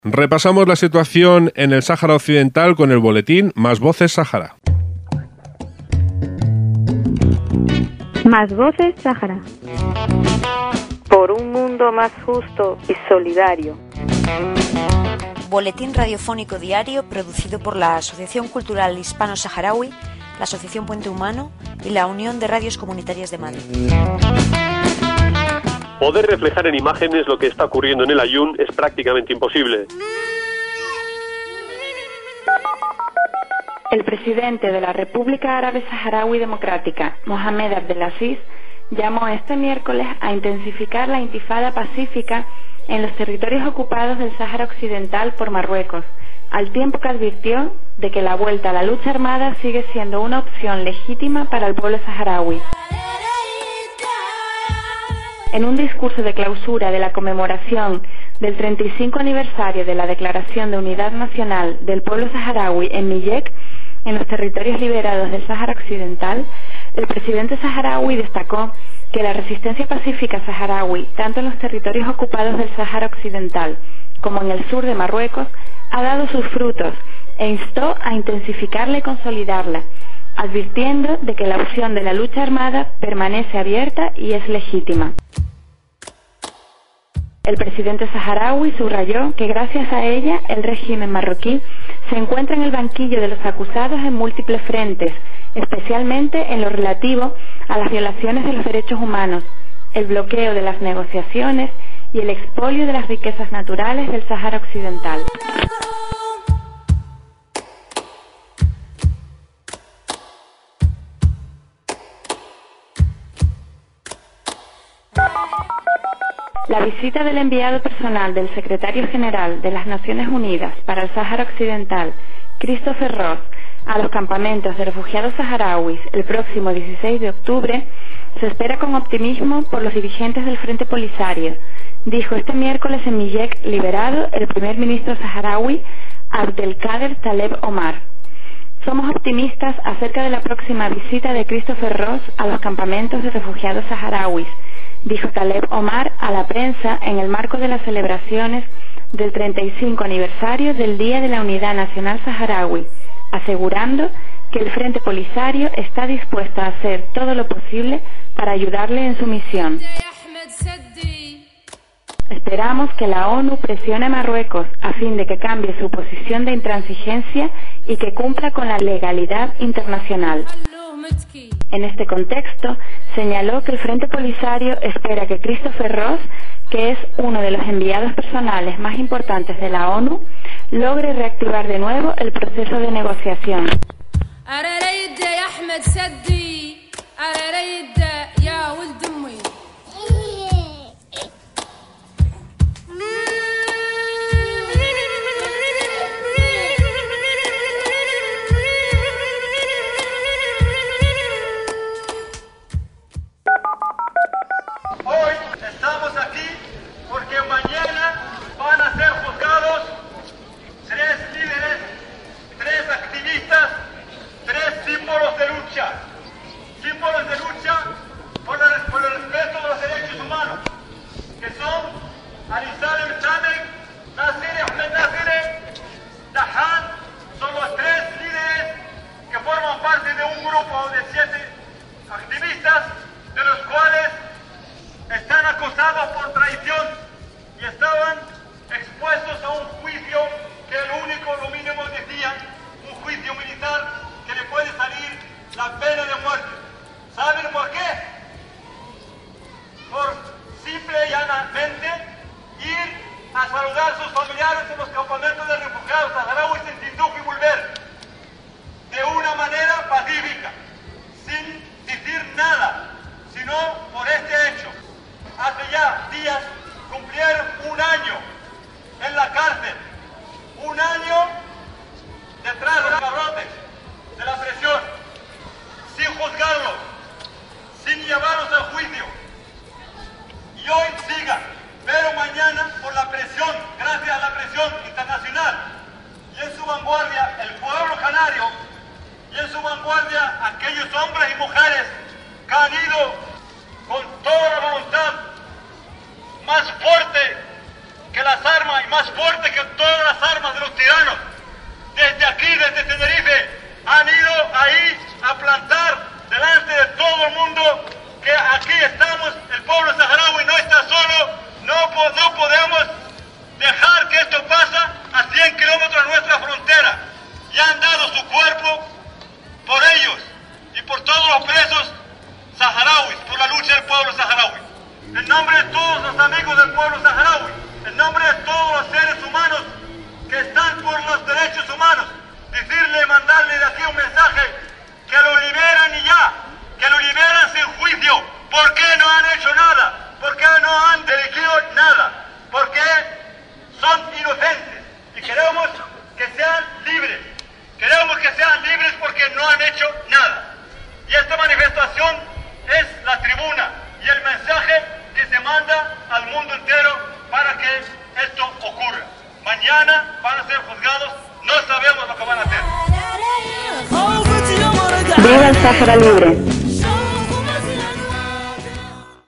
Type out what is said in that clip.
Repasamos la situación en el Sáhara Occidental con el boletín Más Voces Sáhara. Más Voces Sáhara. Por un mundo más justo y solidario. Boletín radiofónico diario producido por la Asociación Cultural Hispano-Saharaui, la Asociación Puente Humano y la Unión de Radios Comunitarias de Madrid. Poder reflejar en imágenes lo que está ocurriendo en el Aaiún es prácticamente imposible. El presidente de la República Árabe Saharaui Democrática, Mohamed Abdelaziz, llamó este miércoles a intensificar la intifada pacífica en los territorios ocupados del Sáhara Occidental por Marruecos, al tiempo que advirtió de que la vuelta a la lucha armada sigue siendo una opción legítima para el pueblo saharaui. En un discurso de clausura de la conmemoración del 35 aniversario de la Declaración de Unidad Nacional del Pueblo Saharaui en Millet, en los territorios liberados del Sáhara Occidental, el presidente saharaui destacó que la resistencia pacífica saharaui, tanto en los territorios ocupados del Sáhara Occidental como en el sur de Marruecos, ha dado sus frutos e instó a intensificarla y consolidarla, advirtiendo de que la opción de la lucha armada permanece abierta y es legítima. El presidente saharaui subrayó que gracias a ella el régimen marroquí se encuentra en el banquillo de los acusados en múltiples frentes, especialmente en lo relativo a las violaciones de los derechos humanos, el bloqueo de las negociaciones y el expolio de las riquezas naturales del Sáhara Occidental. La visita del enviado personal del secretario general de las Naciones Unidas para el Sáhara Occidental, Christopher Ross, a los campamentos de refugiados saharauis el próximo 16 de octubre, se espera con optimismo por los dirigentes del Frente Polisario, dijo este miércoles en Millet liberado el primer ministro saharaui Abdelkader Taleb Omar. Somos optimistas acerca de la próxima visita de Christopher Ross a los campamentos de refugiados saharauis, dijo Taleb Omar a la prensa en el marco de las celebraciones del 35 aniversario del Día de la Unidad Nacional Saharaui, asegurando que el Frente Polisario está dispuesto a hacer todo lo posible para ayudarle en su misión. Esperamos que la ONU presione a Marruecos a fin de que cambie su posición de intransigencia y que cumpla con la legalidad internacional. En este contexto, señaló que el Frente Polisario espera que Christopher Ross, que es uno de los enviados personales más importantes de la ONU, logre reactivar de nuevo el proceso de negociación. Hoy estamos aquí porque mañana van a ser juzgados 3 líderes, 3 activistas, 3 símbolos de lucha por el respeto de los derechos humanos, que son Ali Salem Samek, Nasser Ahmed Nasser, Dahan. Son los 3 líderes que forman parte de un grupo de 7 activistas, de los cuales están acusados por traición y estaban expuestos a un juicio que lo mínimo decían, un juicio militar que le puede salir la pena de muerte. ¿Saben por qué? Por simple y llanamente ir a saludar a sus familiares en los campamentos de refugiados saharauis en Tinduf y volver de una manera pacífica, sin decir nada, sino por este hecho. Hace ya días cumplieron 1 año en la cárcel, 1 año detrás de los garrotes, de la presión, sin juzgarlos, sin llevarlos al juicio. Y hoy sigan, pero mañana por la presión, gracias a la presión internacional, nuestra frontera y han dado su cuerpo por ellos y por todos los presos saharauis, por la lucha del pueblo saharaui. En nombre de todos los amigos del pueblo saharaui, en nombre de todos los seres humanos que están por los derechos humanos, decirle, mandarle de aquí un mensaje, que lo liberen y ya, que lo liberan sin juicio. ¿Por qué no han hecho nada? ¿Por qué no han dirigido nada? Porque son inocentes y queremos que sean libres. Queremos que sean libres porque no han hecho nada. Y esta manifestación es la tribuna y el mensaje que se manda al mundo entero para que esto ocurra. Mañana van a ser juzgados, no sabemos lo que van a hacer. ¡Viva el Sáhara Libre!